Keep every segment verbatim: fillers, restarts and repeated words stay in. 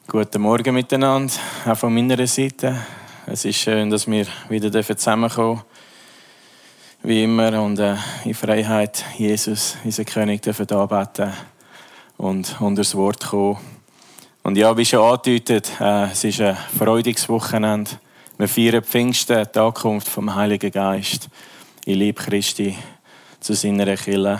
Guten Morgen miteinander, auch von meiner Seite. Es ist schön, dass wir wieder zusammenkommen dürfen, wie immer, und äh, in Freiheit Jesus, unseren König, dürfen anbeten und unter das Wort kommen. Und ja, wie schon angedeutet, äh, es ist ein freudiges Wochenende. Wir feiern Pfingsten, die Ankunft vom Heiligen Geist in Liebe Christi zu seiner Kirche.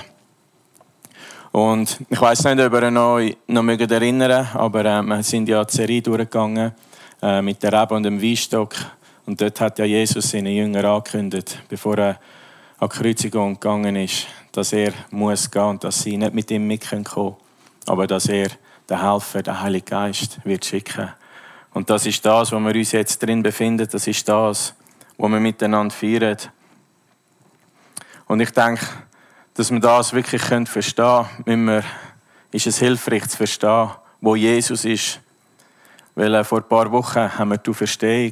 Und ich weiss nicht, ob ihr euch noch, noch erinnern mögt, aber äh, wir sind ja die Serie durchgegangen äh, mit der Rebe und dem Weinstock. Und dort hat ja Jesus seinen Jüngern angekündigt, bevor er an die Kreuzigung gegangen ist, dass er muss gehen und dass sie nicht mit ihm mitkommen können, aber dass er den Helfer, den Heiligen Geist, wird schicken. Und das ist das, wo wir uns jetzt drin befinden. Das ist das, was wir miteinander feiern. Und ich denke, dass wir das wirklich verstehen können, ist es hilfreich zu verstehen, wo Jesus ist. Weil vor ein paar Wochen haben wir die Auferstehung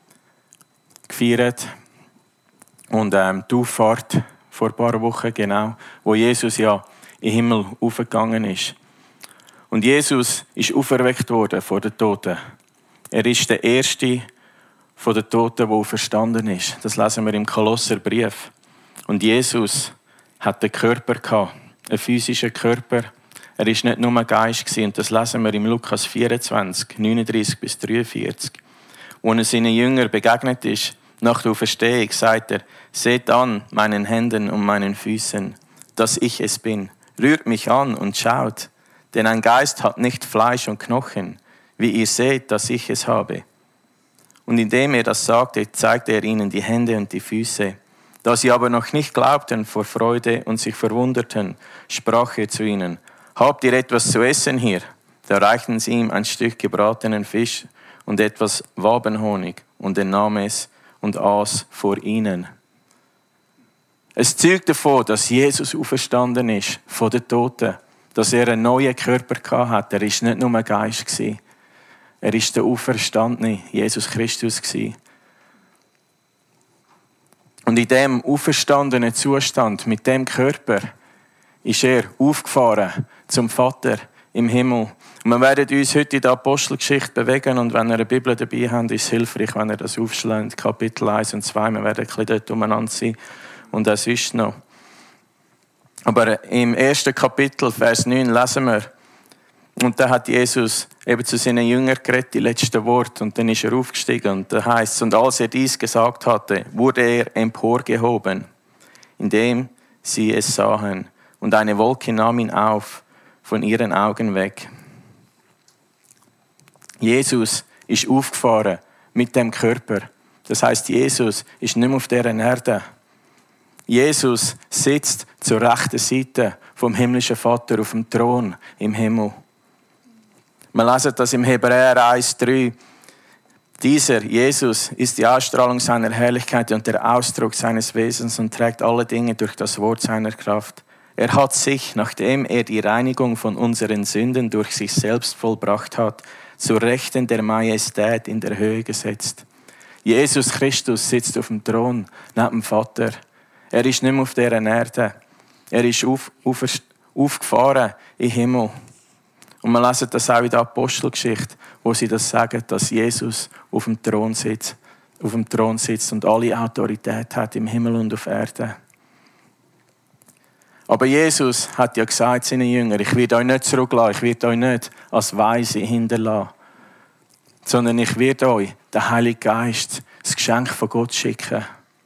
gefeiert und ähm, die Auffahrt vor ein paar Wochen, genau, wo Jesus ja in den Himmel aufgegangen ist. Und Jesus ist auferweckt worden vor den Toten. Er ist der Erste von den Toten, der auferstanden ist. Das lesen wir im Kolosserbrief. Und Jesus hat einen Körper gehabt, einen physischen Körper. Er ist nicht nur ein Geist gewesen, und das lesen wir im Lukas vierundzwanzig, neununddreißig bis dreiundvierzig. Als er seinen Jüngern begegnet ist, nach der Auferstehung, sagt er: Seht an meinen Händen und meinen Füßen, dass ich es bin. Rührt mich an und schaut, denn ein Geist hat nicht Fleisch und Knochen, wie ihr seht, dass ich es habe. Und indem er das sagte, zeigte er ihnen die Hände und die Füße. Da sie aber noch nicht glaubten vor Freude und sich verwunderten, sprach er zu ihnen: Habt ihr etwas zu essen hier? Da reichten sie ihm ein Stück gebratenen Fisch und etwas Wabenhonig, und er nahm es und aß vor ihnen. Es zeugt davon, dass Jesus auferstanden ist von den Toten, dass er einen neuen Körper hatte. Er war nicht nur ein Geist. Er war der auferstandene Jesus Christus. Und in diesem auferstandenen Zustand, mit dem Körper, ist er aufgefahren zum Vater im Himmel. Und wir werden uns heute in der Apostelgeschichte bewegen, und wenn ihr eine Bibel dabei habt, ist es hilfreich, wenn ihr das aufschlägt, Kapitel eins und zwei. Wir werden ein bisschen dort umeinander sein und das ist noch. Aber im ersten Kapitel, Vers neun, lesen wir, und da hat Jesus eben zu seinen Jüngern geredet, die letzten Worte, und dann ist er aufgestiegen, und da heißt es: Und als er dies gesagt hatte, wurde er emporgehoben, indem sie es sahen, und eine Wolke nahm ihn auf von ihren Augen weg. Jesus ist aufgefahren mit dem Körper. Das heißt, Jesus ist nicht mehr auf dieser Erde. Jesus sitzt zur rechten Seite vom himmlischen Vater auf dem Thron im Himmel. Wir lesen das im Hebräer eins drei. Dieser, Jesus, ist die Ausstrahlung seiner Herrlichkeit und der Ausdruck seines Wesens und trägt alle Dinge durch das Wort seiner Kraft. Er hat sich, nachdem er die Reinigung von unseren Sünden durch sich selbst vollbracht hat, zur Rechten der Majestät in der Höhe gesetzt. Jesus Christus sitzt auf dem Thron neben dem Vater. Er ist nicht mehr auf dieser Erde. Er ist auf, auf, aufgefahren in den Himmel. Und wir lesen das auch in der Apostelgeschichte, wo sie das sagen, dass Jesus auf dem Thron sitzt, auf dem Thron sitzt und alle Autorität hat im Himmel und auf Erde. Aber Jesus hat ja gesagt seinen Jüngern: Ich werde euch nicht zurücklassen, ich werde euch nicht als Weise hinterlassen, sondern ich werde euch den Heiligen Geist, das Geschenk von Gott, schicken.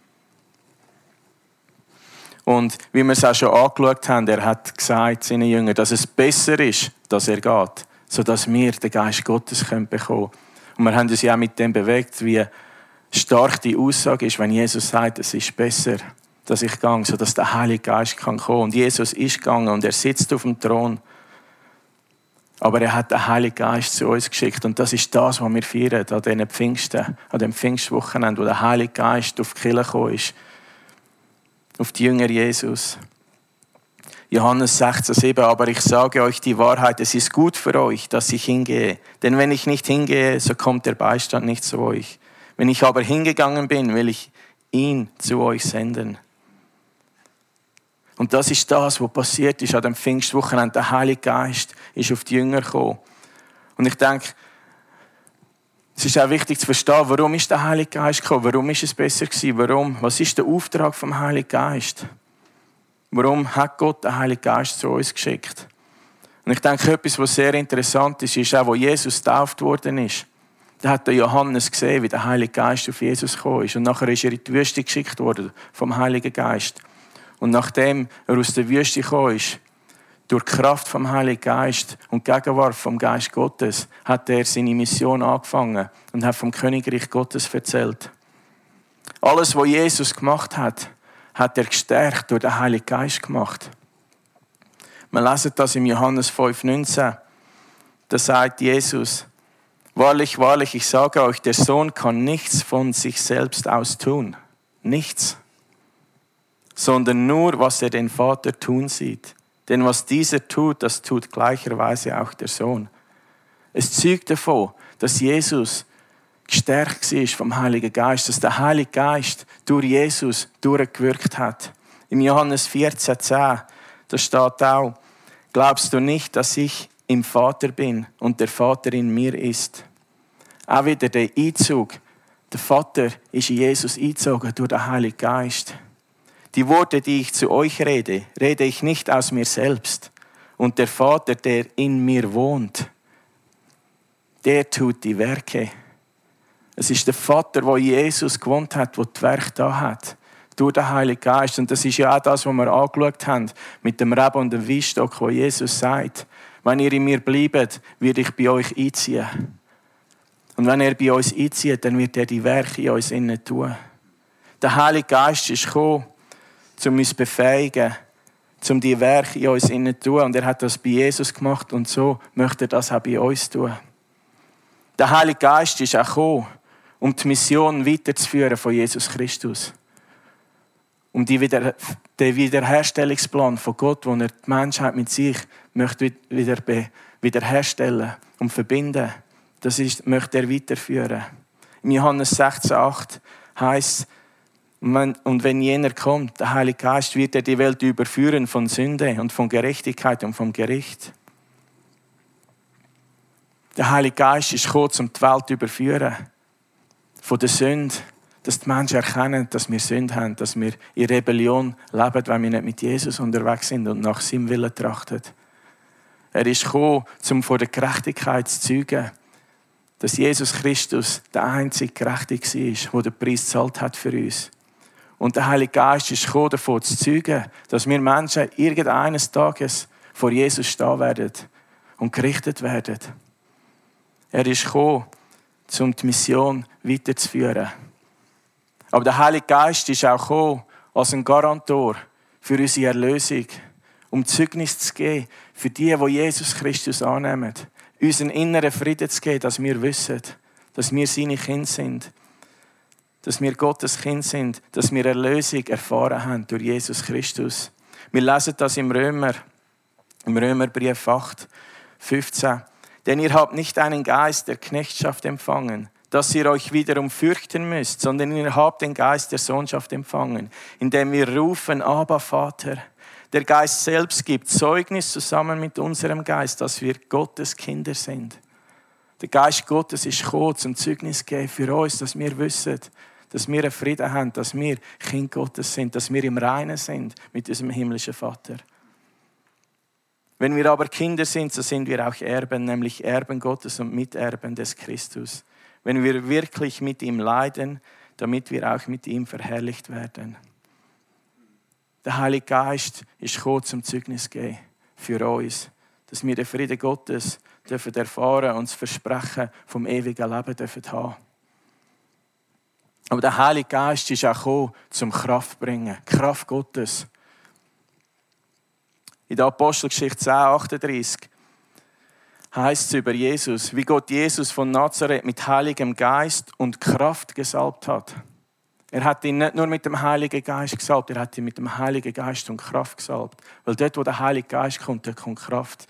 Und wie wir es auch schon angeschaut haben, er hat gesagt seinen Jüngern, dass es besser ist, dass er geht, sodass wir den Geist Gottes bekommen können. Und wir haben uns ja auch mit dem bewegt, wie stark die Aussage ist, wenn Jesus sagt, es ist besser, dass ich gehe, sodass der Heilige Geist kann kommen. Und Jesus ist gegangen und er sitzt auf dem Thron. Aber er hat den Heiligen Geist zu uns geschickt. Und das ist das, was wir feiern an diesen Pfingsten, an dem Pfingstwochenende, wo der Heilige Geist auf die Kirche gekommen ist. Auf die Jünger Jesus. Johannes sechzehn sieben. Aber ich sage euch die Wahrheit, es ist gut für euch, dass ich hingehe. Denn wenn ich nicht hingehe, so kommt der Beistand nicht zu euch. Wenn ich aber hingegangen bin, will ich ihn zu euch senden. Und das ist das, was passiert ist an dem Pfingstwochenende. Der Heilige Geist ist auf die Jünger gekommen. Und ich denke, Es ist auch wichtig zu verstehen, warum ist der Heilige Geist gekommen? Warum ist es besser gewesen? Warum? Was ist der Auftrag vom Heiligen Geist? Warum hat Gott den Heiligen Geist zu uns geschickt? Und ich denke, etwas, was sehr interessant ist, ist auch, wo Jesus getauft worden ist. Da hat der Johannes gesehen, wie der Heilige Geist auf Jesus gekommen ist. Und nachher ist er in die Wüste geschickt worden vom Heiligen Geist. Und nachdem er aus der Wüste gekommen ist, durch die Kraft vom Heiligen Geist und die Gegenwart vom Geist Gottes, hat er seine Mission angefangen und hat vom Königreich Gottes erzählt. Alles, was Jesus gemacht hat, hat er gestärkt durch den Heiligen Geist gemacht. Wir lesen das im Johannes fünf neunzehn. Da sagt Jesus: Wahrlich, wahrlich, ich sage euch, der Sohn kann nichts von sich selbst aus tun. Nichts. Sondern nur, was er den Vater tun sieht. Denn was dieser tut, das tut gleicherweise auch der Sohn. Es zeugt davon, dass Jesus gestärkt war vom Heiligen Geist, dass der Heilige Geist durch Jesus durchgewirkt hat. Im Johannes vierzehn zehn, da steht auch: Glaubst du nicht, dass ich im Vater bin und der Vater in mir ist? Auch wieder der Einzug. Der Vater ist in Jesus eingezogen durch den Heiligen Geist. Die Worte, die ich zu euch rede, rede ich nicht aus mir selbst. Und der Vater, der in mir wohnt, der tut die Werke. Es ist der Vater, der Jesus gewohnt hat, der die Werke da hat. Durch den Heiligen Geist. Und das ist ja auch das, was wir angeschaut haben, mit dem Reben und dem Weinstock, wo Jesus sagt: Wenn ihr in mir bleibt, werde ich bei euch einziehen. Und wenn er bei uns einzieht, dann wird er die Werke in uns innen tun. Der Heilige Geist ist gekommen, um uns zu befähigen, um die Werke in uns innen zu tun. Und er hat das bei Jesus gemacht und so möchte er das auch bei uns tun. Der Heilige Geist ist auch gekommen, um die Mission weiterzuführen von Jesus Christus. Um die Wieder- den Wiederherstellungsplan von Gott, wo er die Menschheit mit sich möchte wieder wiederherstellen und verbinden. Das ist, möchte er weiterführen. Im Johannes sechzehn acht heißt: Und wenn jener kommt, der Heilige Geist, wird er die Welt überführen von Sünde und von Gerechtigkeit und vom Gericht. Der Heilige Geist ist gekommen, um die Welt zu überführen von der Sünde, dass die Menschen erkennen, dass wir Sünde haben, dass wir in Rebellion leben, wenn wir nicht mit Jesus unterwegs sind und nach seinem Willen trachten. Er ist gekommen, um von der Gerechtigkeit zu zeugen, dass Jesus Christus der einzige Gerechte war, der den Preis gezahlt hat für uns. Und der Heilige Geist ist gekommen, davon zu zeugen, dass wir Menschen irgendeines Tages vor Jesus stehen werden und gerichtet werden. Er ist gekommen, um die Mission weiterzuführen. Aber der Heilige Geist ist auch gekommen als ein Garantor für unsere Erlösung, um Zeugnis zu geben für die, die Jesus Christus annehmen. Uns einen inneren Frieden zu geben, dass wir wissen, dass wir seine Kinder sind. Dass wir Gottes Kind sind, dass wir Erlösung erfahren haben durch Jesus Christus. Wir lesen das im Römer, im Römerbrief acht, fünfzehn. Denn ihr habt nicht einen Geist der Knechtschaft empfangen, dass ihr euch wiederum fürchten müsst, sondern ihr habt den Geist der Sohnschaft empfangen, indem wir rufen: Abba, Vater. Der Geist selbst gibt Zeugnis zusammen mit unserem Geist, dass wir Gottes Kinder sind. Der Geist Gottes ist gekommen, zum Zeugnis zu geben für uns, dass wir wissen, dass wir einen Frieden haben, dass wir Kind Gottes sind, dass wir im Reinen sind mit unserem himmlischen Vater. Wenn wir aber Kinder sind, so sind wir auch Erben, nämlich Erben Gottes und Miterben des Christus. Wenn wir wirklich mit ihm leiden, damit wir auch mit ihm verherrlicht werden. Der Heilige Geist ist gekommen, zum Zeugnis zu geben für uns, dass wir den Frieden Gottes dürfen erfahren und das Versprechen vom ewigen Leben dürfen haben. Aber der Heilige Geist ist auch gekommen, zum Kraft zu bringen. Kraft Gottes. In der Apostelgeschichte zehn achtunddreißig heißt es über Jesus, wie Gott Jesus von Nazareth mit heiligem Geist und Kraft gesalbt hat. Er hat ihn nicht nur mit dem Heiligen Geist gesalbt, er hat ihn mit dem Heiligen Geist und Kraft gesalbt. Weil dort, wo der Heilige Geist kommt, dort kommt Kraft.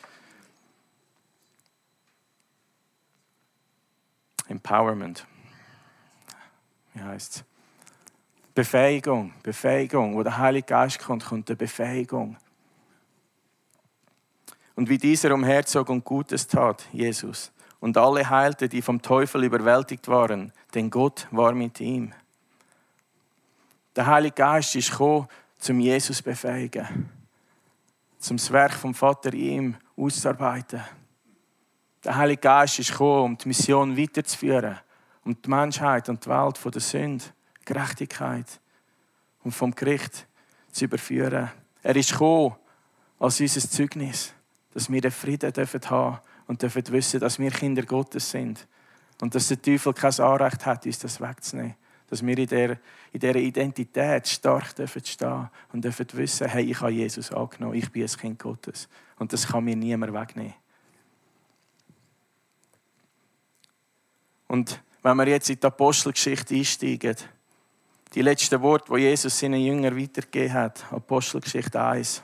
Empowerment. Wie heisst es? Befähigung. Befähigung. Wo der Heilige Geist kommt, kommt eine Befähigung. Und wie dieser umherzog und Gutes tat, Jesus, und alle heilte, die vom Teufel überwältigt waren, denn Gott war mit ihm. Der Heilige Geist ist gekommen, zum Jesus zu befähigen, zum das Werk vom Vater in ihm auszuarbeiten. Der Heilige Geist ist gekommen, um die Mission weiterzuführen, um die Menschheit und die Welt von der Sünde, Gerechtigkeit und vom Gericht zu überführen. Er ist gekommen als unser Zeugnis, dass wir den Frieden haben dürfen und dürfen wissen, dass wir Kinder Gottes sind und dass der Teufel kein Anrecht hat, uns das wegzunehmen. Dass wir in dieser, in dieser Identität stark dürfen stehen und dürfen wissen, hey, ich habe Jesus angenommen, ich bin ein Kind Gottes und das kann mir niemand wegnehmen. Und wenn wir jetzt in die Apostelgeschichte einsteigen, die letzten Worte, die Jesus seinen Jüngern weitergegeben hat, Apostelgeschichte eins.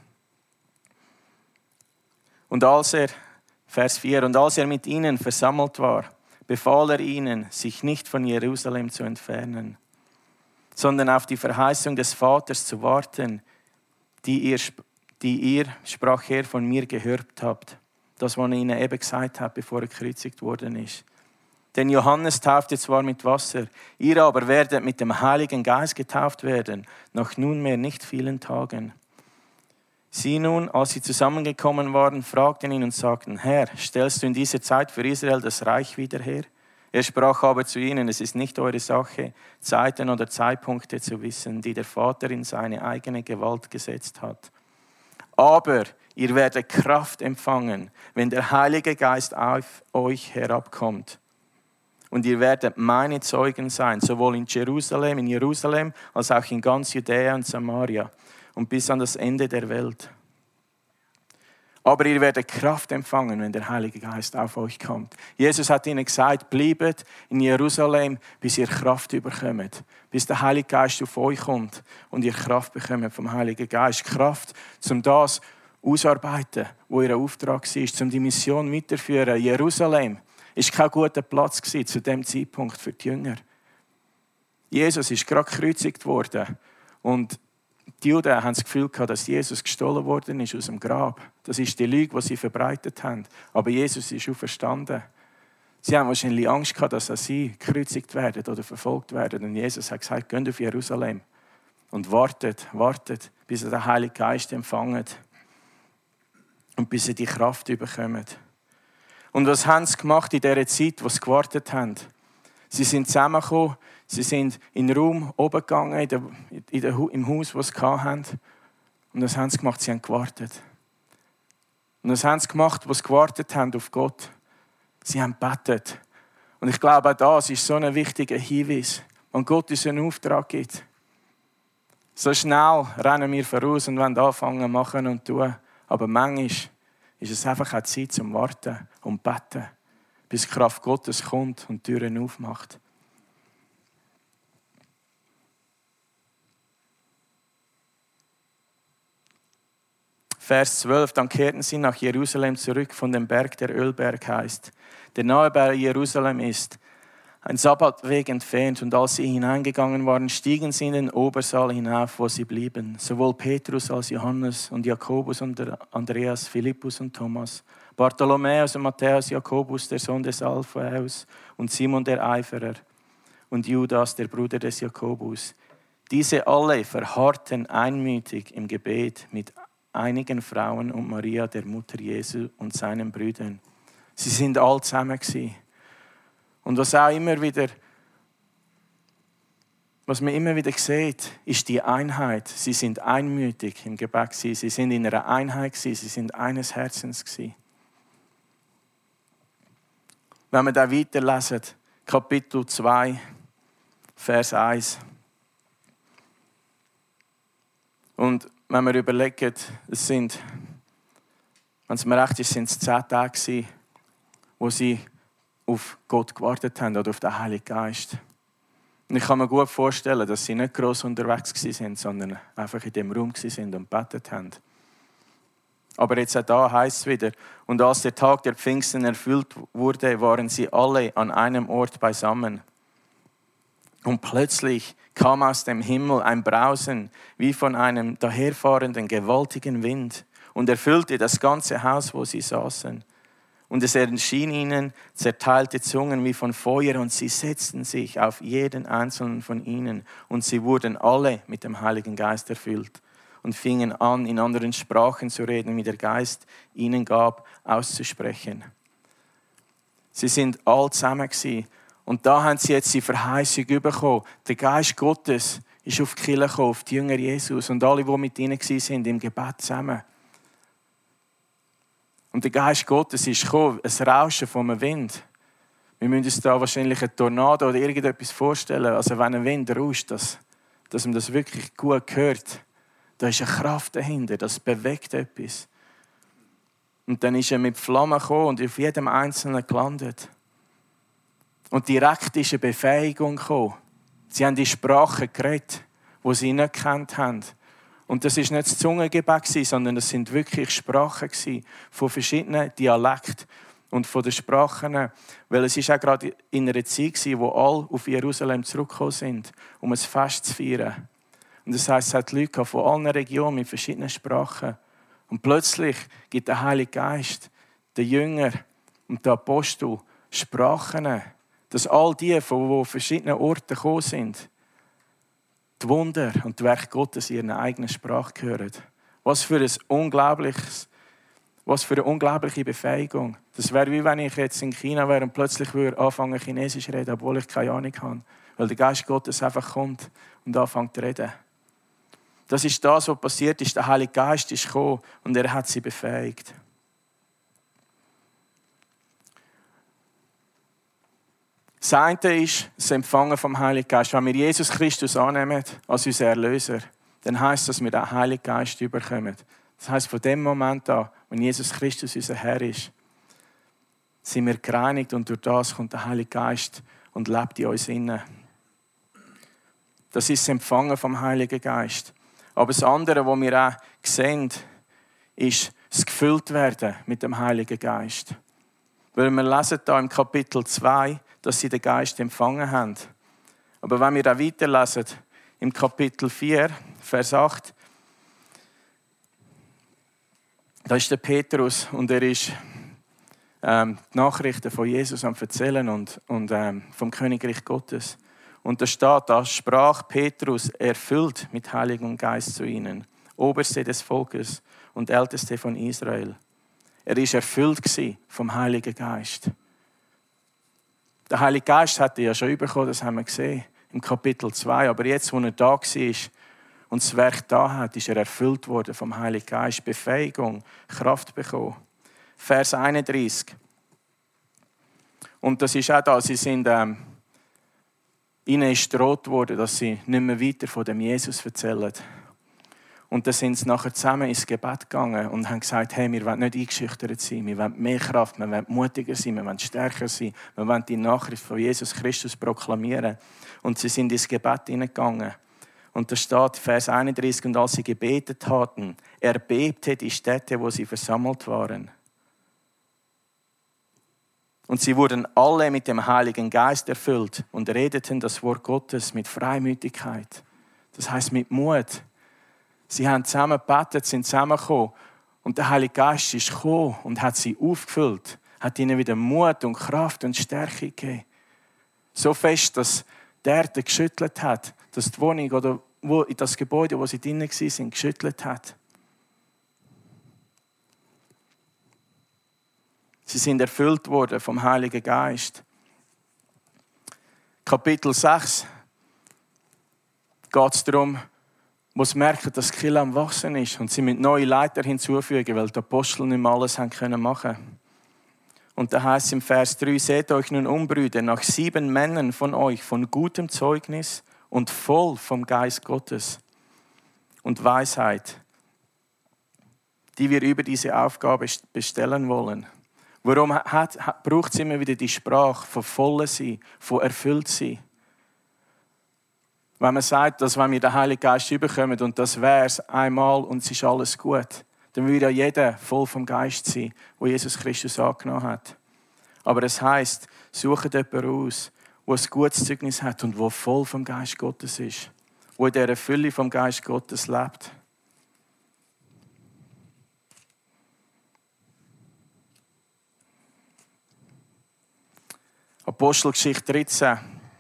Und als er, Vers vier, und als er mit ihnen versammelt war, befahl er ihnen, sich nicht von Jerusalem zu entfernen, sondern auf die Verheißung des Vaters zu warten, die ihr, die ihr, sprach er, von mir gehört habt. Das, was er ihnen eben gesagt hat, bevor er gekreuzigt worden ist. Denn Johannes taufte zwar mit Wasser, ihr aber werdet mit dem Heiligen Geist getauft werden, nach nunmehr nicht vielen Tagen. Sie nun, als sie zusammengekommen waren, fragten ihn und sagten, Herr, stellst du in dieser Zeit für Israel das Reich wieder her? Er sprach aber zu ihnen, es ist nicht eure Sache, Zeiten oder Zeitpunkte zu wissen, die der Vater in seine eigene Gewalt gesetzt hat. Aber ihr werdet Kraft empfangen, wenn der Heilige Geist auf euch herabkommt. Und ihr werdet meine Zeugen sein, sowohl in Jerusalem, in Jerusalem, als auch in ganz Judäa und Samaria und bis an das Ende der Welt. Aber ihr werdet Kraft empfangen, wenn der Heilige Geist auf euch kommt. Jesus hat ihnen gesagt, bleibt in Jerusalem, bis ihr Kraft bekommt. Bis der Heilige Geist auf euch kommt und ihr Kraft bekommt vom Heiligen Geist. Kraft, um das auszuarbeiten, wo ihr Auftrag war, um die Mission weiterzuführen. Jerusalem ist kein guter Platz gewesen, zu dem Zeitpunkt für die Jünger. Jesus ist gerade gekreuzigt worden und die Juden haben das Gefühl gehabt, dass Jesus gestohlen worden ist aus dem Grab. Das ist die Lüge, die sie verbreitet haben. Aber Jesus ist auferstanden. Sie haben wahrscheinlich Angst gehabt, dass auch sie gekreuzigt werden oder verfolgt werden. Und Jesus hat gesagt, geht auf Jerusalem und wartet, wartet, bis ihr den Heiligen Geist empfangt und bis ihr die Kraft bekommt. Und was haben sie gemacht in dieser Zeit, wo sie gewartet haben? Sie sind zusammengekommen, sie sind in den Raum oben gegangen, in der, in der, im Haus, das sie hatten. Und was haben sie gemacht? Sie haben gewartet. Und was haben sie gemacht, was sie gewartet haben auf Gott? Sie haben gebetet. Und ich glaube, auch das ist so ein wichtiger Hinweis, wenn Gott uns einen Auftrag gibt. So schnell rennen wir voraus und wollen anfangen, machen und tun. Aber manchmal ist es einfach eine Zeit zum Warten und Beten, bis die Kraft Gottes kommt und die Türen aufmacht. Vers zwölf, dann kehrten sie nach Jerusalem zurück von dem Berg, der Ölberg heißt, der nahe bei Jerusalem ist, ein Sabbatweg entfernt. Und als sie hineingegangen waren, stiegen sie in den Obersaal hinauf, wo sie blieben. Sowohl Petrus als Johannes und Jakobus und Andreas, Philippus und Thomas, Bartholomäus und Matthäus, Jakobus, der Sohn des Alphaeus, und Simon der Eiferer und Judas, der Bruder des Jakobus. Diese alle verharrten einmütig im Gebet mit einigen Frauen und Maria, der Mutter Jesu, und seinen Brüdern. Sie sind alle zusammen gewesen. Und was auch immer wieder, was man immer wieder sieht, ist die Einheit. Sie sind einmütig im Gebet gewesen. Sie sind in einer Einheit gewesen. Sie sind eines Herzens gewesen. Wenn wir da weiterlesen, Kapitel zwei, Vers eins. Und wenn wir überlegen, es sind, wenn es mir recht ist, sind es zehn Tage gewesen, wo sie auf Gott gewartet haben oder auf den Heiligen Geist. Und ich kann mir gut vorstellen, dass sie nicht gross unterwegs waren, sondern einfach in dem Raum waren und gebetet haben. Aber jetzt auch da heisst es wieder, und als der Tag der Pfingsten erfüllt wurde, waren sie alle an einem Ort beisammen. Und plötzlich kam aus dem Himmel ein Brausen wie von einem daherfahrenden gewaltigen Wind und erfüllte das ganze Haus, wo sie saßen. Und es erschien ihnen zerteilte Zungen wie von Feuer und sie setzten sich auf jeden einzelnen von ihnen. Und sie wurden alle mit dem Heiligen Geist erfüllt und fingen an, in anderen Sprachen zu reden, wie der Geist ihnen gab, auszusprechen. Sie sind all zusammen gewesen. Und da haben sie jetzt die Verheißung bekommen. Der Geist Gottes ist auf die Kirche gekommen, auf die Jünger Jesus und alle, die mit ihnen waren, im Gebet zusammen. Und der Geist Gottes ist gekommen, ein Rauschen vom Wind. Wir müssen uns da wahrscheinlich einen Tornado oder irgendetwas vorstellen. Also wenn ein Wind rauscht, dass, dass man das wirklich gut hört. Da ist eine Kraft dahinter, das bewegt etwas. Und dann ist er mit Flammen gekommen und auf jedem Einzelnen gelandet. Und direkt ist eine Befähigung gekommen. Sie haben die Sprache geredet, die sie nicht gekannt haben. Und das war nicht das Zungengebet, sondern es sind wirklich Sprachen von verschiedenen Dialekten und von den Sprachen. Weil es ist auch gerade in einer Zeit, wo alle auf Jerusalem zurückgekommen sind, um ein Fest zu feiern. Und das heisst, es hat Leute von allen Regionen mit verschiedenen Sprachen. Und plötzlich gibt der Heilige Geist, der Jünger und der Apostel Sprachen, dass all die, von verschiedenen Orten gekommen sind, die Wunder und die Werke Gottes in ihrer eigenen Sprache hören. Was für ein unglaubliches, was für eine unglaubliche Befähigung. Das wäre wie wenn ich jetzt in China wäre und plötzlich würde anfangen Chinesisch reden, obwohl ich keine Ahnung habe. Weil der Geist Gottes einfach kommt und anfängt zu reden. Das ist das, was passiert ist. Der Heilige Geist ist gekommen und er hat sie befähigt. Das eine ist das Empfangen vom Heiligen Geist. Wenn wir Jesus Christus annehmen als unseren Erlöser, dann heisst das, dass wir den Heiligen Geist überkommen. Das heisst, von dem Moment an, wenn Jesus Christus unser Herr ist, sind wir gereinigt und durch das kommt der Heilige Geist und lebt in uns inne. Das ist das Empfangen vom Heiligen Geist. Aber das andere, was wir auch sehen, ist das Gefüllt-Werden mit dem Heiligen Geist. Weil wir lesen da im Kapitel zwei, dass sie den Geist empfangen haben. Aber wenn wir da weiterlesen, im Kapitel vier, Vers acht, da ist der Petrus und er ist ähm, die Nachrichten von Jesus am Erzählen und, und ähm, vom Königreich Gottes. Und da steht, da sprach Petrus erfüllt mit Heiligem Geist zu ihnen, Oberste des Volkes und Älteste von Israel. Er war erfüllt vom Heiligen Geist. Der Heilige Geist hatte ja schon bekommen, das haben wir gesehen, im Kapitel zwei. Aber jetzt, wo er da war und das Werk da hat, ist er erfüllt worden vom Heiligen Geist. Befähigung, Kraft bekommen. Vers einunddreißig. Und das ist auch da, sie sind, ähm, ihnen ist gedroht worden, dass sie nicht mehr weiter von dem Jesus erzählen. Und dann sind sie nachher zusammen ins Gebet gegangen und haben gesagt, hey, wir wollen nicht eingeschüchtert sein, wir wollen mehr Kraft, wir wollen mutiger sein, wir wollen stärker sein, wir wollen die Nachricht von Jesus Christus proklamieren. Und sie sind ins Gebet hineingegangen. Und da steht, Vers einunddreißig, und als sie gebetet hatten, erbebte die Stätte, wo sie versammelt waren. Und sie wurden alle mit dem Heiligen Geist erfüllt und redeten das Wort Gottes mit Freimütigkeit. Das heißt mit Mut. Sie haben zusammen gebetet, sind zusammengekommen. Und der Heilige Geist ist gekommen und hat sie aufgefüllt. Hat ihnen wieder Mut und Kraft und Stärke gegeben. So fest, dass die Erde geschüttelt hat. Dass die Wohnung oder das Gebäude, wo sie drinnen waren, geschüttelt hat. Sie sind erfüllt worden vom Heiligen Geist. Kapitel sechs geht es darum, wo sie merken, dass die Kirche am Wachsen ist und sie mit neuen Leiter hinzufügen, weil die Apostel nicht mehr alles haben können machen. Und da heißt es im Vers drei, seht euch nun um, Brüder, nach sieben Männern von euch, von gutem Zeugnis und voll vom Geist Gottes und Weisheit, die wir über diese Aufgabe bestellen wollen. Warum hat, braucht es immer wieder die Sprache von voll sein, von erfüllt sein? Wenn man sagt, dass wenn wir den Heiligen Geist überkommen und das wäre es einmal und es ist alles gut, dann würde ja jeder voll vom Geist sein, wo Jesus Christus angenommen hat. Aber es heisst, sucht jemanden aus, der ein gutes Zeugnis hat und der voll vom Geist Gottes ist, der in dieser Fülle vom Geist Gottes lebt. Apostelgeschichte dreizehn.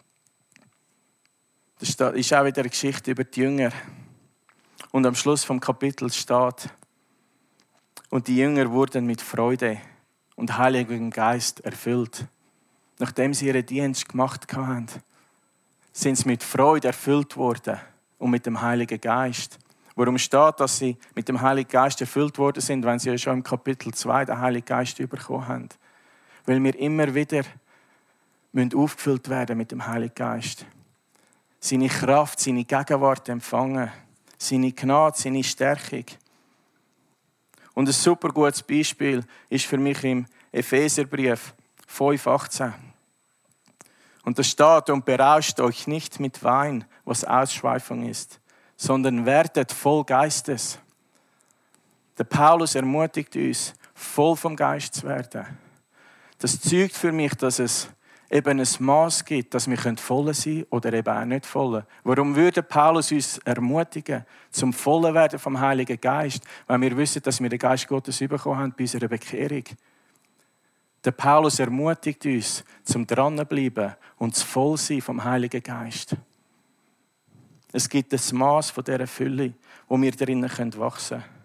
Das ist auch wieder eine Geschichte über die Jünger. Und am Schluss vom Kapitel steht: Und die Jünger wurden mit Freude und Heiligem Geist erfüllt. Nachdem sie ihren Dienst gemacht hatten, sind sie mit Freude erfüllt worden und mit dem Heiligen Geist. Warum steht, dass sie mit dem Heiligen Geist erfüllt worden sind, wenn sie ja schon im Kapitel zwei den Heiligen Geist bekommen haben? Weil wir immer wieder aufgefüllt werden mit dem Heiligen Geist. Seine Kraft, seine Gegenwart empfangen, seine Gnade, seine Stärkung. Und ein super gutes Beispiel ist für mich im Epheserbrief fünf achtzehn. Und da steht: Und berauscht euch nicht mit Wein, was Ausschweifung ist, sondern werdet voll Geistes. Der Paulus ermutigt uns, voll vom Geist zu werden. Das zeugt für mich, dass es eben ein Maß gibt, dass wir voll sein können oder eben auch nicht voll. Warum würde Paulus uns ermutigen, zum vollen werden vom Heiligen Geist, weil wir wissen, dass wir den Geist Gottes bekommen haben bei unserer Bekehrung? Der Paulus ermutigt uns, zum dranbleiben und zu voll sein vom Heiligen Geist. Es gibt ein Maß von dieser Fülle, wo wir drinnen wachsen können.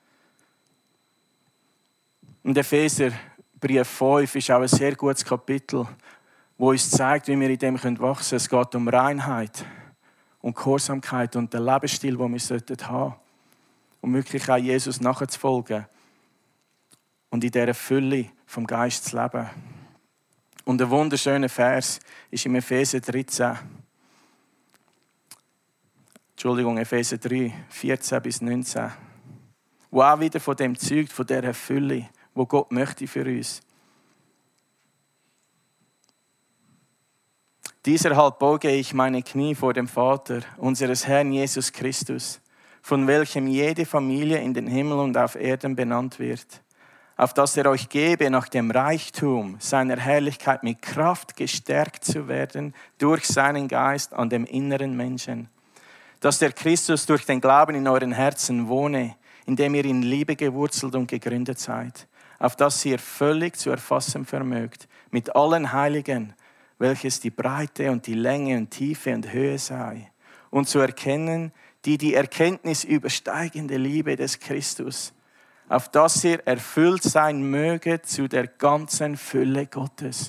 Und Epheserbrief fünf ist auch ein sehr gutes Kapitel, wo uns zeigt, wie wir in dem wachsen können. Es geht um Reinheit und Gehorsamkeit und den Lebensstil, den wir haben sollten, um wirklich auch Jesus nachzufolgen und in dieser Fülle vom Geist zu leben. Und ein wunderschöner Vers ist im Epheser dreizehn. Entschuldigung, Epheser drei, vierzehn bis neunzehn. Wo auch wieder von dem zeugt, von dieser Fülle, wo Gott möchte für uns. Dieserhalb beuge ich meine Knie vor dem Vater, unseres Herrn Jesus Christus, von welchem jede Familie in den Himmel und auf Erden benannt wird, auf dass er euch gebe, nach dem Reichtum seiner Herrlichkeit mit Kraft gestärkt zu werden, durch seinen Geist an dem inneren Menschen, dass der Christus durch den Glauben in euren Herzen wohne, indem ihr in Liebe gewurzelt und gegründet seid, auf dass ihr völlig zu erfassen vermögt, mit allen Heiligen, welches die Breite und die Länge und Tiefe und Höhe sei, und zu erkennen, die die Erkenntnis übersteigende Liebe des Christus, auf dass ihr erfüllt sein möget zu der ganzen Fülle Gottes.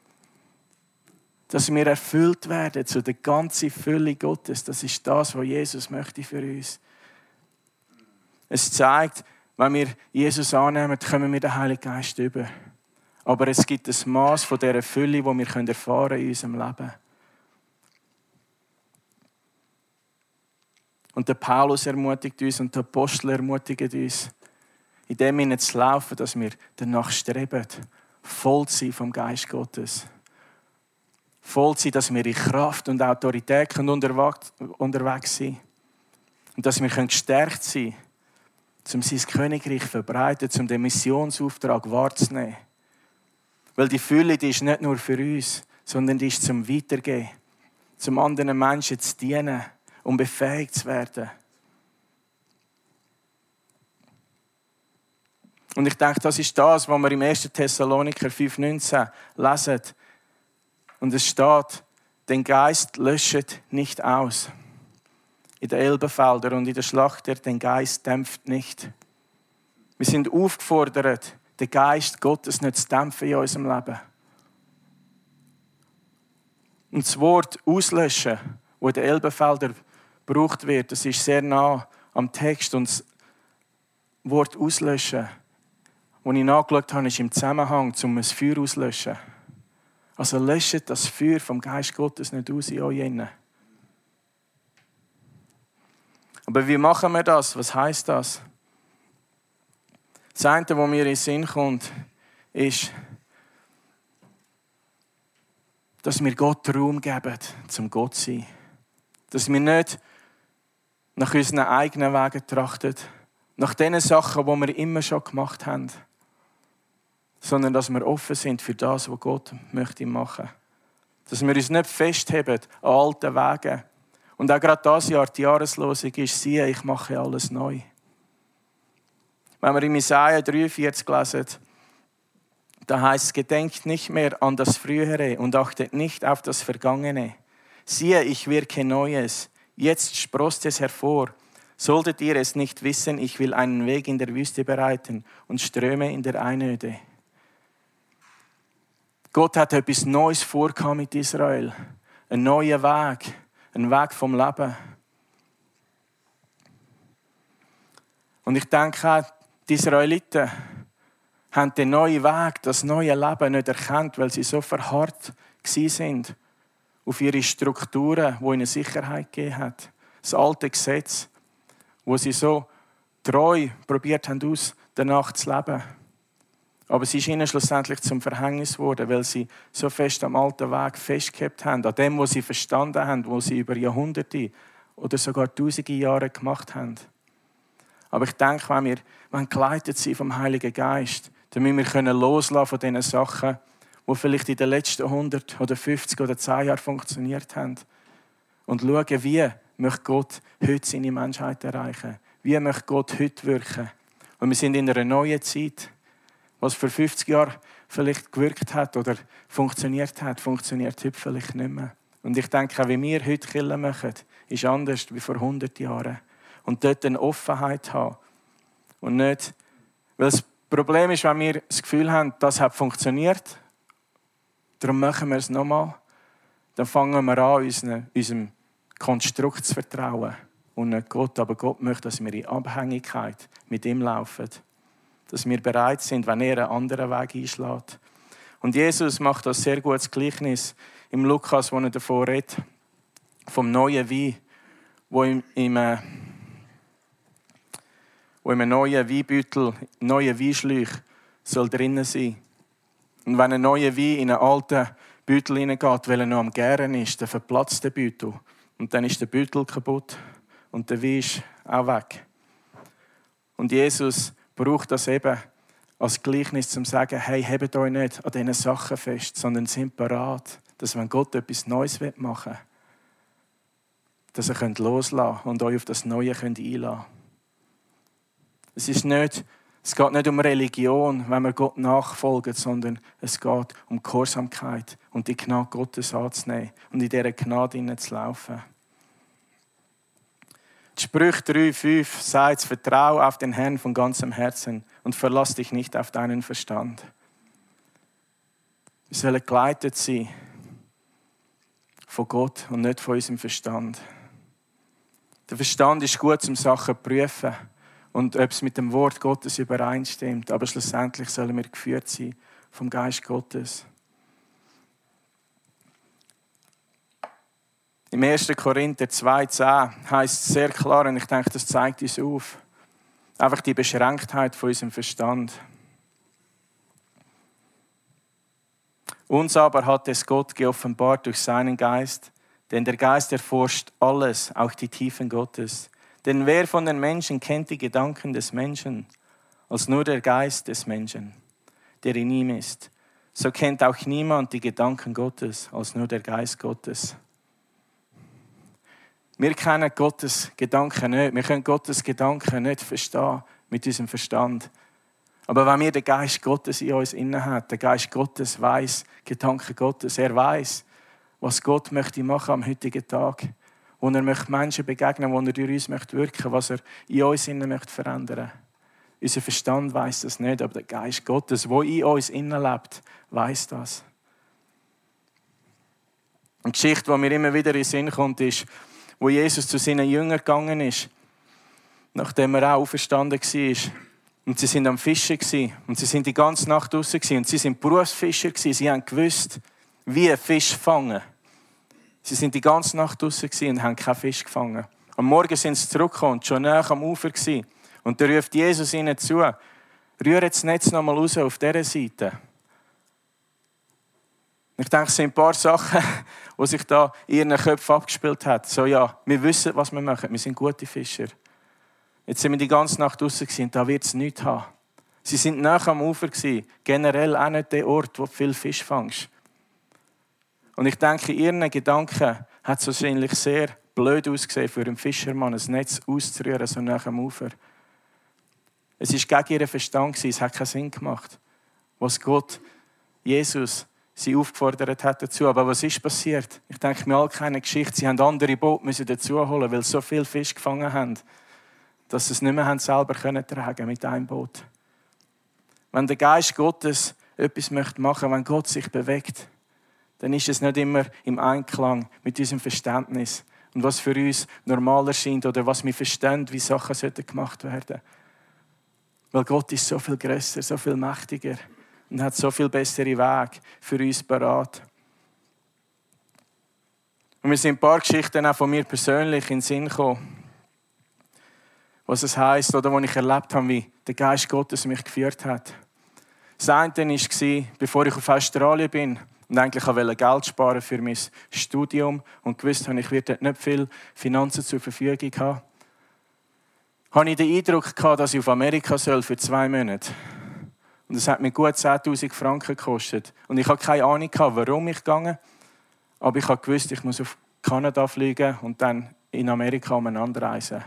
Dass wir erfüllt werden zu der ganzen Fülle Gottes, das ist das, was Jesus möchte für uns. Es zeigt, wenn wir Jesus annehmen, kommen wir den Heiligen Geist über. Aber es gibt ein Maß von dieser Fülle, die wir erfahren können in unserem Leben. Und der Paulus ermutigt uns und der Apostel ermutigt uns, in dem Sinne zu laufen, dass wir danach streben, voll zu sein vom Geist Gottes. Voll zu sein, dass wir in Kraft und Autorität unterwegs sind. Und dass wir gestärkt sein können, um sein Königreich zu verbreiten, um den Missionsauftrag wahrzunehmen. Weil die Fülle, die ist nicht nur für uns, sondern die ist zum Weitergehen, zum anderen Menschen zu dienen, um befähigt zu werden. Und ich denke, das ist das, was wir im ersten Thessaloniker fünf neunzehn lesen. Und es steht, den Geist löscht nicht aus. In den Elbenfeldern und in der Schlachter, den Geist dämpft nicht. Wir sind aufgefordert, den Geist Gottes nicht zu dämpfen in unserem Leben. Und das Wort auslöschen, das in den Elbenfeldern gebraucht wird, das ist sehr nah am Text. Und das Wort auslöschen, das ich nachgeschaut habe, ist im Zusammenhang, um ein Feuer auszulöschen. Also löscht das Feuer vom Geist Gottes nicht aus in euch innen. Aber wie machen wir das? Was heisst das? Das eine, was mir in den Sinn kommt, ist, dass wir Gott Raum geben, zum Gott zu sein. Dass wir nicht nach unseren eigenen Wegen trachten, nach den Sachen, die wir immer schon gemacht haben, sondern dass wir offen sind für das, was Gott möchte machen. Dass wir uns nicht festheben an alten Wegen. Und auch gerade dieses Jahr, die Jahreslosung ist, siehe, ich mache alles neu. Wenn wir in Jesaja dreiundvierzig lesen, Da heißt es, gedenkt nicht mehr an das Frühere und achtet nicht auf das Vergangene. Siehe, ich wirke Neues. Jetzt sproßt es hervor. Solltet ihr es nicht wissen, ich will einen Weg in der Wüste bereiten und Ströme in der Einöde. Gott hat etwas Neues vorgehabt mit Israel. Ein neuer Weg. Ein Weg vom Leben. Und ich denke auch, die Israeliten haben den neuen Weg, das neue Leben nicht erkannt, weil sie so verharrt sind auf ihre Strukturen, die ihnen Sicherheit gegeben hat. Das alte Gesetz, wo sie so treu probiert haben, aus danach zu leben. Aber es ist ihnen schlussendlich zum Verhängnis geworden, weil sie so fest am alten Weg festgehalten haben, an dem, was sie verstanden haben, was sie über Jahrhunderte oder sogar tausende Jahre gemacht haben. Aber ich denke, wenn wir, wenn wir geleitet sind vom Heiligen Geist, dann müssen wir können loslassen von diesen Sachen, die vielleicht in den letzten hundert oder fünfzig oder zehn Jahren funktioniert haben. Und schauen, wie möchte Gott heute seine Menschheit erreichen? Wie möchte Gott heute wirken? Und wir sind in einer neuen Zeit. Was vor fünfzig Jahren vielleicht gewirkt hat oder funktioniert hat, funktioniert heute vielleicht nicht mehr. Und ich denke, auch wie wir heute Kirche machen, ist anders als vor hundert Jahren. Und dort eine Offenheit haben. Und nicht, weil das Problem ist, wenn wir das Gefühl haben, das hat funktioniert, darum machen wir es nochmal, dann fangen wir an, unseren, unserem Konstrukt zu vertrauen. Und nicht Gott, aber Gott möchte, dass wir in Abhängigkeit mit ihm laufen. Dass wir bereit sind, wenn er einen anderen Weg einschlägt. Und Jesus macht das sehr gutes Gleichnis im Lukas, wo er davon redet, vom neuen Wein, wo im, im äh, wo in einem neuen Weinbeutel, neuen Weinschläuch soll drinnen sein. Und wenn ein neuer Wein in einen alten Beutel hineingeht, weil er noch am Gären ist, dann verplatzt der Beutel. Und dann ist der Beutel kaputt und der Wein ist auch weg. Und Jesus braucht das eben als Gleichnis, um zu sagen, hey, hebt euch nicht an diesen Sachen fest, sondern sind bereit, dass wenn Gott etwas Neues machen will, dass ihr loslassen könnt und euch auf das Neue einlassen könnt. Es ist nicht, es geht nicht um Religion, wenn wir Gott nachfolgen, sondern es geht um Gehorsamkeit und die Gnade Gottes anzunehmen und in dieser Gnade zu laufen. Die Sprüche drei, fünf sagt, vertraue auf den Herrn von ganzem Herzen und verlass dich nicht auf deinen Verstand. Wir sollen geleitet sein von Gott und nicht von unserem Verstand. Der Verstand ist gut, um Sachen zu prüfen. Und ob es mit dem Wort Gottes übereinstimmt. Aber schlussendlich sollen wir geführt sein vom Geist Gottes. Im ersten Korinther zwei zehn heißt es sehr klar, und ich denke, das zeigt uns auf, einfach die Beschränktheit von unserem Verstand. Uns aber hat es Gott geoffenbart durch seinen Geist, denn der Geist erforscht alles, auch die Tiefen Gottes. Denn wer von den Menschen kennt die Gedanken des Menschen, als nur der Geist des Menschen, der in ihm ist? So kennt auch niemand die Gedanken Gottes, als nur der Geist Gottes. Wir kennen Gottes Gedanken nicht. Wir können Gottes Gedanken nicht verstehen mit unserem Verstand. Aber wenn wir den Geist Gottes in uns inne haben, der Geist Gottes weiss Gedanken Gottes, er weiss, was Gott möchte machen am heutigen Tag. Wo er Menschen begegnen möchte, wo er durch uns wirken möchte, was er in uns innen möchte verändern. Unser Verstand weiss das nicht, aber der Geist Gottes, der in uns innen lebt, weiss das. Eine Geschichte, die mir immer wieder in den Sinn kommt, ist, wo Jesus zu seinen Jüngern gegangen ist, nachdem er auch auferstanden war. Und sie sind am Fischen und sie sind die ganze Nacht draussen und sie sind Berufsfischer. Sie haben gewusst, wie Fisch fangen. Sie sind die ganze Nacht draussen und haben keinen Fisch gefangen. Am Morgen sind sie zurückgekommen und schon nahe am Ufer gewesen. Und da ruft Jesus ihnen zu, rühre das Netz noch mal raus auf dieser Seite. Ich denke, es sind ein paar Sachen, die sich da in ihren Köpfen abgespielt haben. So, ja, wir wissen, was wir machen. Wir sind gute Fischer. Jetzt sind wir die ganze Nacht draussen und da wird es nichts haben. Sie sind nahe am Ufer gewesen. Generell auch nicht der Ort, wo du viel Fisch fängst. Und ich denke, in ihren Gedanken hat es wahrscheinlich sehr blöd ausgesehen, für einen Fischermann ein Netz auszurühren, so nach dem Ufer. Es war gegen ihren Verstand, es hat keinen Sinn gemacht, was Gott, Jesus, sie aufgefordert hat dazu. Aber was ist passiert? Ich denke, wir alle kennen eine Geschichte. Sie haben andere Boote müssen dazu holen, weil sie so viel Fisch gefangen haben, dass sie es nicht mehr haben selber können tragen mit einem Boot. Wenn der Geist Gottes etwas möchte machen, wenn Gott sich bewegt, dann ist es nicht immer im Einklang mit unserem Verständnis und was für uns normal erscheint oder was wir verstehen, wie Sachen gemacht werden sollten. Weil Gott ist so viel grösser, so viel mächtiger und hat so viel bessere Wege für uns parat. Und mir sind ein paar Geschichten auch von mir persönlich in den Sinn gekommen, was es heisst, oder wo ich erlebt habe, wie der Geist Gottes mich geführt hat. Das eine war, bevor ich auf Australien bin und eigentlich wollte Geld sparen für mein Studium und gewusst habe, ich werde dort nicht viel Finanzen zur Verfügung haben, hatte ich den Eindruck gehabt, dass ich auf Amerika soll für zwei Monate. Und das hat mir gut zehntausend Franken gekostet. Und ich hatte keine Ahnung, warum ich gegangen bin. Aber ich habe gewusst, ich muss auf Kanada fliegen und dann in Amerika umeinander reisen.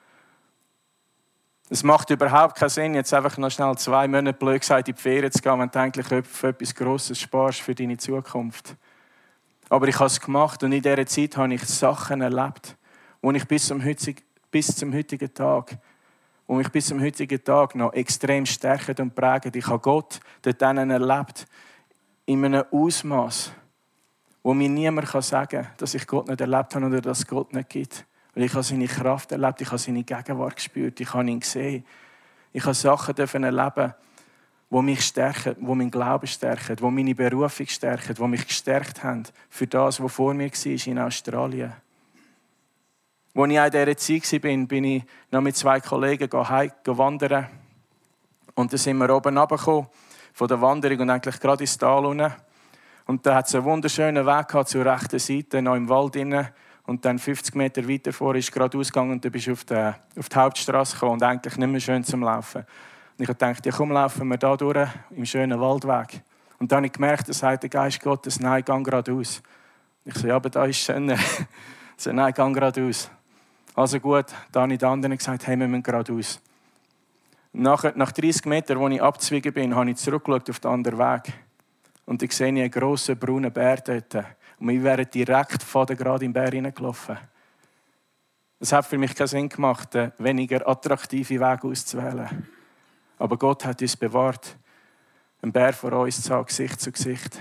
Es macht überhaupt keinen Sinn, jetzt einfach noch schnell zwei Monate blöd gesagt in die Ferien zu gehen, wenn du eigentlich für etwas Grosses sparst für deine Zukunft. Aber ich habe es gemacht und in dieser Zeit habe ich Sachen erlebt, wo ich bis zum heutigen, bis zum heutigen Tag, wo mich bis zum heutigen Tag noch extrem stärken und prägen. Ich habe Gott dort erlebt, in einem Ausmaß, wo mir niemand sagen kann, dass ich Gott nicht erlebt habe oder dass es Gott nicht gibt. Weil ich habe seine Kraft erlebt, ich habe seine Gegenwart gespürt, ich habe ihn gesehen. Ich habe Sachen erleben, die mich stärken, die meinen Glauben stärken, die meine Berufung stärken, die mich gestärkt haben für das, was vor mir war in Australien. Als ich auch in dieser Zeit war, bin ich noch mit zwei Kollegen wandern. Und dann sind wir oben runtergekommen von der Wanderung und eigentlich gerade ins Tal unten. Und da hat es einen wunderschönen Weg gehabt, zur rechten Seite, noch im Wald innen. Und dann fünfzig Meter weiter vor ist gerade ausgegangen und dann bist du auf die, auf die Hauptstrasse gekommen und eigentlich nicht mehr schön zum Laufen. Und ich dachte, ja komm, laufen wir da durch, im schönen Waldweg. Und dann habe ich gemerkt, da sagt der Geist Gottes, nein, geh geradeaus. Ich so, ja, aber da ist es schöner. Ich so, nein, geh geradeaus. Also gut, dann habe ich den anderen gesagt, hey, wir müssen geradeaus. Nach, nach dreißig Metern, als ich abzweigen bin, habe ich zurückgeschaut auf den anderen Weg. Und ich sehe einen grossen braunen Bär dort. Und wir wären direkt von der gerade im Bär hineingelaufen. Es hat für mich keinen Sinn gemacht, einen weniger attraktiven Weg auszuwählen. Aber Gott hat uns bewahrt, einen Bär vor uns zu haben, Gesicht zu Gesicht.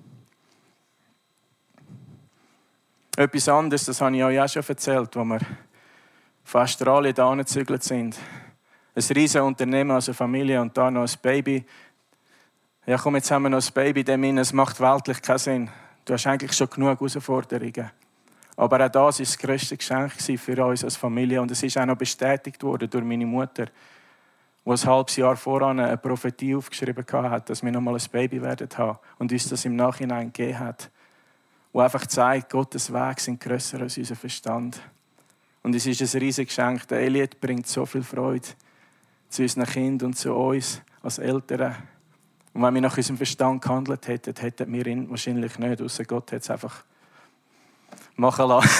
Etwas anderes, das habe ich euch auch schon erzählt, als wir von Australien da gezügelt sind. Ein riesiges Unternehmen, also Familie und da noch ein Baby. Ja komm, jetzt haben wir noch ein Baby, dem es macht weltlich keinen Sinn. Du hast eigentlich schon genug Herausforderungen. Aber auch das war das grösste Geschenk für uns als Familie. Und es ist auch noch bestätigt worden durch meine Mutter, die ein halbes Jahr voran eine Prophetie aufgeschrieben hat, dass wir noch mal ein Baby werden haben und uns das im Nachhinein gegeben hat. Wo einfach zeigt, Gottes Wege sind grösser als unser Verstand. Und es ist ein riesiges Geschenk. Der Elliot bringt so viel Freude zu unseren Kindern und zu uns als Eltern. Und wenn wir nach unserem Verstand gehandelt hätten, hätten wir ihn wahrscheinlich nicht. Ausser Gott hat es einfach machen lassen.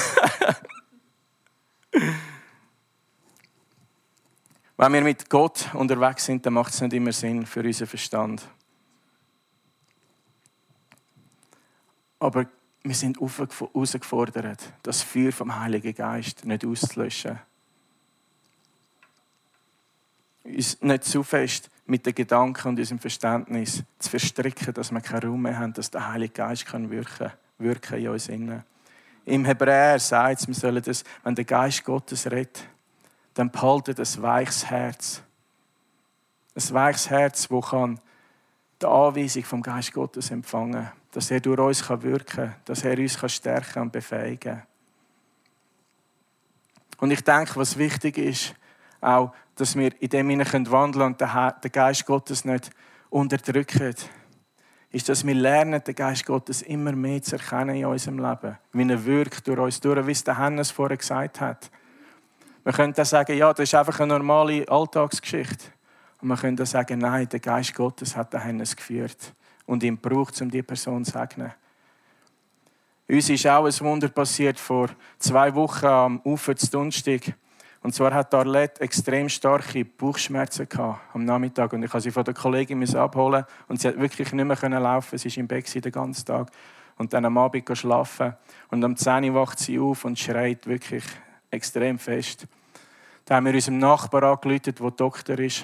Wenn wir mit Gott unterwegs sind, dann macht es nicht immer Sinn für unseren Verstand. Aber wir sind herausgefordert, das Feuer vom Heiligen Geist nicht auszulöschen. Uns nicht zu fest mit den Gedanken und unserem Verständnis zu verstricken, dass wir keinen Raum mehr haben, dass der Heilige Geist kann wirken, wirken in uns innen. Im Hebräer sagt es, wir sollen das, wenn der Geist Gottes redet, dann behaltet ein weiches Herz. Ein weiches Herz, das kann die Anweisung vom Geist Gottes empfangen kann. Dass er durch uns wirken kann, dass er uns stärken und befähigen kann. Und ich denke, was wichtig ist, auch, dass wir in dem hinein wandeln und den Geist Gottes nicht unterdrücken, ist, dass wir lernen, den Geist Gottes immer mehr zu erkennen in unserem Leben. Wie er wirkt durch uns durch, wie es der Hannes vorher gesagt hat. Wir können dann sagen, ja, das ist einfach eine normale Alltagsgeschichte. Und wir können dann sagen, nein, der Geist Gottes hat den Hannes geführt und ihn braucht, um die Person zu segnen. Uns ist auch ein Wunder passiert vor zwei Wochen am Ufer zu Dunstig, Und zwar hat Arlette extrem starke Bauchschmerzen gehabt am Nachmittag. Und ich musste sie von der Kollegin abholen. Und sie hat wirklich nicht mehr laufen. Sie war im Bett den ganzen Tag. Und dann am Abend schlafen. Und am zehn Uhr wacht sie auf und schreit wirklich extrem fest. Da haben wir unserem Nachbar angerufen, der Doktor ist.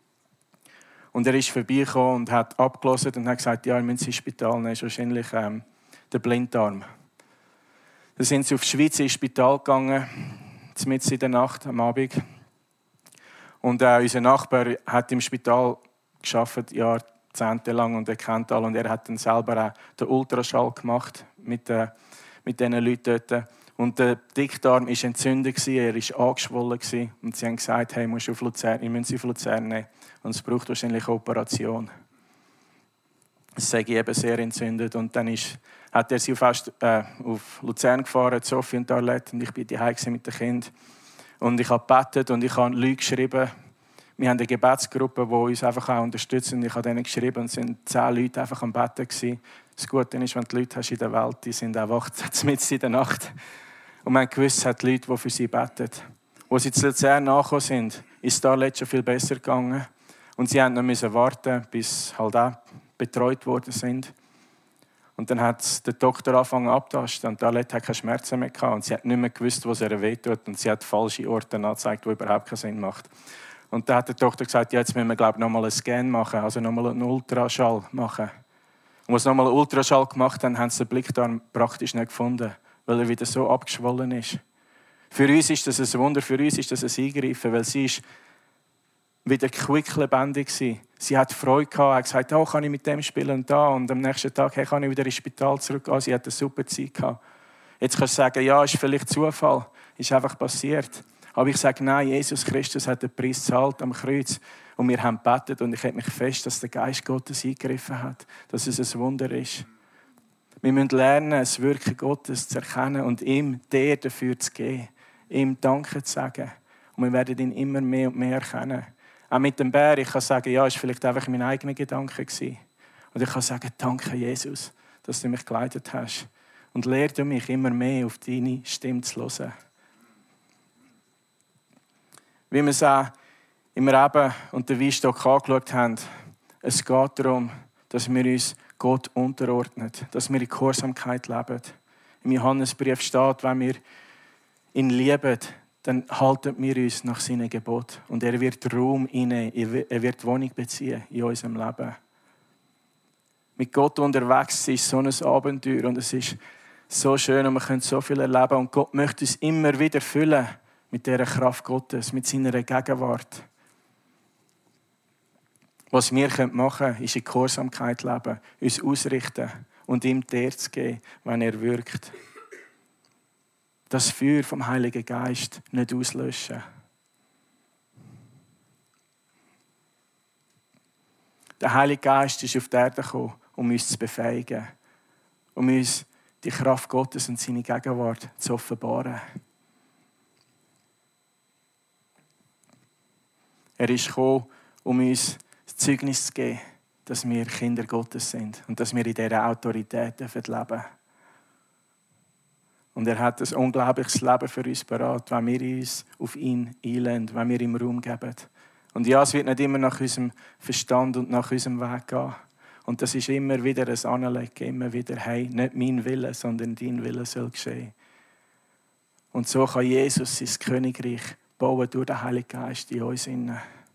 Und er ist vorbeigekommen und hat abgelassen und hat gesagt, ja, wir müssen ins Spital nehmen. Das ist wahrscheinlich ähm, der Blinddarm. Dann sind sie auf die Schweiz ins Spital gegangen, mitten in der Nacht, am Abend. Und äh, unser Nachbar hat im Spital gearbeitet, jahrzehntelang, und er kennt alle. Und er hat dann selber auch den Ultraschall gemacht mit, äh, mit diesen Leuten dort. Und der Dickdarm war entzündet, er war angeschwollen. Und sie haben gesagt, hey, musst du auf Luzern, ich muss sie auf Luzern nehmen. Und es braucht wahrscheinlich eine Operation. Es sei eben sehr entzündet. Und dann ist, hat er sie auf, äh, auf Luzern gefahren, Sophie und Arlette. Und ich war daheim mit den Kindern. Und ich habe gebetet und ich habe Leute geschrieben. Wir haben eine Gebetsgruppe, die uns einfach auch unterstützt. Und ich habe denen geschrieben und es waren zehn Leute einfach am Betten gewesen. Das Gute ist, wenn du Leute hast in der Welt, die sind auch wach, mitten in der Nacht. Und man gewusst, es hat Leute, die für sie beten. Als sie zu Luzern nachgekommen sind, ist es da letztes schon viel besser gegangen. Und sie mussten noch warten, bis halt auch betreut worden sind. Und dann hat der Doktor angefangen abzutasten und Arlette hat keine Schmerzen mehr gehabt. Und sie hat nicht mehr gewusst, wo es ihr wehtut. Und sie hat falsche Orte angezeigt, die überhaupt keinen Sinn machen. Und dann hat der Doktor gesagt, ja, jetzt müssen wir, glaube ich, nochmal einen Scan machen, also nochmal einen Ultraschall machen. Und als sie nochmal einen Ultraschall gemacht haben, haben sie den Blickdarm praktisch nicht gefunden, weil er wieder so abgeschwollen ist. Für uns ist das ein Wunder, für uns ist das ein Eingreifen, weil sie ist wieder quicklebendig war. Sie hat Freude gehabt, hat gesagt, oh, kann ich mit dem spielen und da. Und am nächsten Tag hey, kann ich wieder ins Spital zurückgehen. Sie hat eine super Zeit gehabt. Jetzt kannst du sagen, ja, ist vielleicht Zufall, ist einfach passiert. Aber ich sage, nein, Jesus Christus hat den Preis gezahlt am Kreuz. Und wir haben gebetet und ich halte mich fest, dass der Geist Gottes eingegriffen hat, dass es ein Wunder ist. Wir müssen lernen, das Wirken Gottes zu erkennen und ihm der dafür zu geben, ihm Danke zu sagen. Und wir werden ihn immer mehr und mehr erkennen. Auch mit dem Bär, ich kann sagen, ja, es war vielleicht einfach mein eigener Gedanke gewesen. Und ich kann sagen, danke Jesus, dass du mich geleitet hast. Und lehre du mich immer mehr auf deine Stimme zu hören. Wie wir es auch im Reben und der Weinstock angeschaut haben, es geht darum, dass wir uns Gott unterordnen, dass wir in Gehorsamkeit leben. Im Johannesbrief steht, wenn wir ihn lieben, dann halten wir uns nach seinen Geboten. Und er wird Raum einnehmen, er wird Wohnung beziehen in unserem Leben. Mit Gott unterwegs ist so ein Abenteuer und es ist so schön und wir können so viel erleben. Und Gott möchte uns immer wieder füllen mit dieser Kraft Gottes, mit seiner Gegenwart. Was wir machen können, ist in Gehorsamkeit leben, uns ausrichten und ihm die Ehre zu geben, wenn er wirkt. Das Feuer vom Heiligen Geist nicht auslöschen. Der Heilige Geist ist auf die Erde gekommen, um uns zu befähigen, um uns die Kraft Gottes und seine Gegenwart zu offenbaren. Er ist gekommen, um uns das Zeugnis zu geben, dass wir Kinder Gottes sind und dass wir in dieser Autorität leben dürfen. Und er hat ein unglaubliches Leben für uns parat, wenn wir uns auf ihn einlassen, wenn wir ihm Raum geben. Und ja, es wird nicht immer nach unserem Verstand und nach unserem Weg gehen. Und das ist immer wieder ein Anlegen, immer wieder, hey, nicht mein Wille, sondern dein Wille soll geschehen. Und so kann Jesus sein Königreich bauen durch den Heiligen Geist in uns hinein.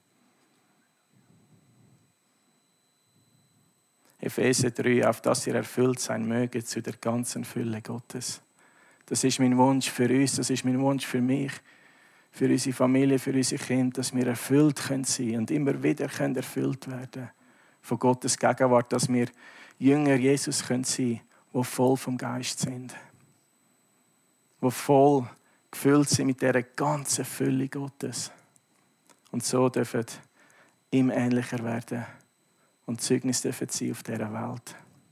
Epheser drei, auf dass ihr erfüllt sein möget zu der ganzen Fülle Gottes. Das ist mein Wunsch für uns, das ist mein Wunsch für mich, für unsere Familie, für unsere Kinder, dass wir erfüllt sein können und immer wieder erfüllt werden von Gottes Gegenwart, dass wir Jünger Jesus sein können, die voll vom Geist sind, die voll gefüllt sind mit dieser ganzen Fülle Gottes und so dürfen ihm ähnlicher werden und Zeugnis dürfen sein auf dieser Welt.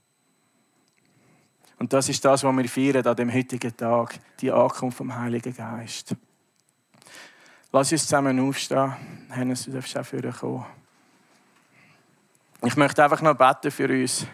Und das ist das, was wir feiern an dem heutigen Tag, die Ankunft vom Heiligen Geist. Lass uns zusammen aufstehen. Hennes, du darfst auch vorne kommen. Ich möchte einfach noch beten für uns.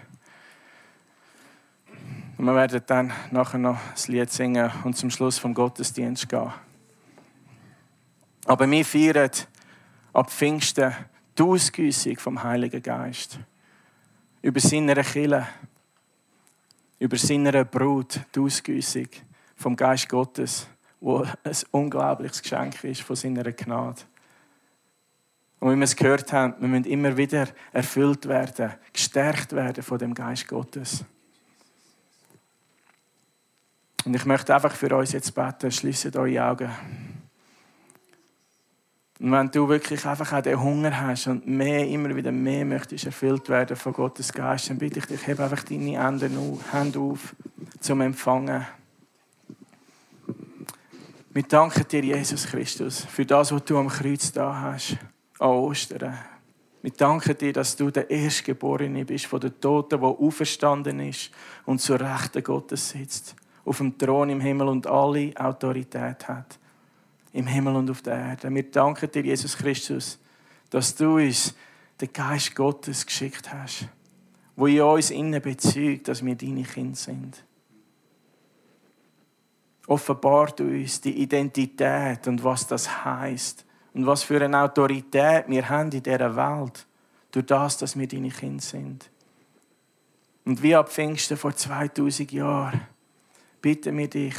Und wir werden dann nachher noch das Lied singen und zum Schluss vom Gottesdienst gehen. Aber wir feiern ab Pfingsten die Ausgüssung vom Heiligen Geist. Über seine Kirche, über seine Brut, die Ausgüssung vom Geist Gottes, wo ein unglaubliches Geschenk ist von seiner Gnade. Und wie wir es gehört haben, wir müssen immer wieder erfüllt werden, gestärkt werden von dem Geist Gottes. Und ich möchte einfach für uns jetzt beten, schließt eure Augen. Und wenn du wirklich einfach auch den Hunger hast und mehr, immer wieder mehr möchtest erfüllt werden von Gottes Geist, dann bitte ich dich, heb einfach deine Hände auf zum Empfangen. Wir danken dir, Jesus Christus, für das, was du am Kreuz da hast, an Ostern. Wir danken dir, dass du der Erstgeborene bist von den Toten, der auferstanden ist und zur Rechten Gottes sitzt, auf dem Thron im Himmel und alle Autorität hat. Im Himmel und auf der Erde. Wir danken dir, Jesus Christus, dass du uns den Geist Gottes geschickt hast, wo in uns innen bezeugt, dass wir deine Kinder sind. Offenbart uns die Identität und was das heisst und was für eine Autorität wir haben in dieser Welt, durch das, dass wir deine Kinder sind. Und wie ab Pfingsten vor zweitausend Jahren bitten wir dich,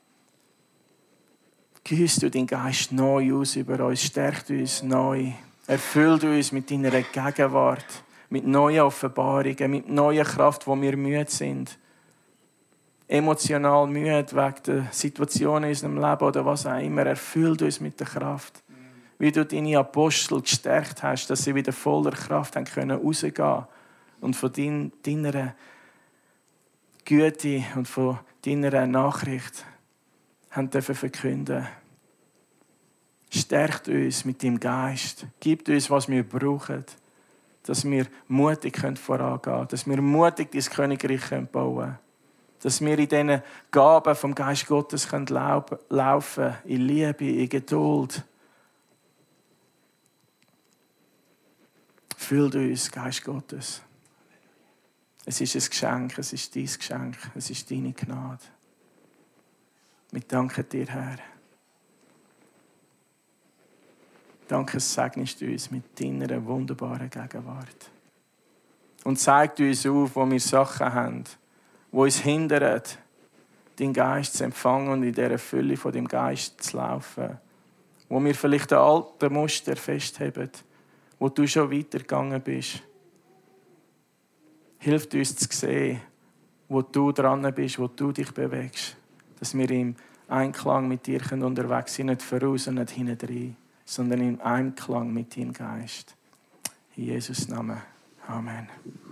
gießt du deinen Geist neu aus über uns, stärkt uns neu, erfüllt uns mit deiner Gegenwart, mit neuen Offenbarungen, mit neuer Kraft, wo wir müde sind. Emotional müde wegen der Situation in unserem Leben oder was auch immer. Erfüllt uns mit der Kraft. Wie du deine Apostel gestärkt hast, dass sie wieder voller Kraft haben können rausgehen und von dein, deiner Güte und von deiner Nachricht haben dürfen verkünden. Stärkt uns mit deinem Geist. Gib uns, was wir brauchen, dass wir mutig vorangehen können, dass wir mutig dein Königreich bauen können, dass wir in diesen Gaben vom Geist Gottes laufen können, in Liebe, in Geduld. Füllt uns, Geist Gottes. Es ist ein Geschenk, es ist dein Geschenk, es ist deine Gnade. Wir danken dir, Herr. Danke, segnest du uns mit deiner wunderbaren Gegenwart. Und zeigt uns auf, wo wir Sachen haben, die uns hindern, deinen Geist zu empfangen und in dieser Fülle von dem Geist zu laufen. Wo wir vielleicht ein altes Muster festheben, wo du schon weitergegangen bist. Hilf uns zu sehen, wo du dran bist, wo du dich bewegst. Dass wir im Einklang mit dir unterwegs sind, nicht voraus und nicht hinten, sondern im Einklang mit deinem Geist. In Jesus' Namen. Amen.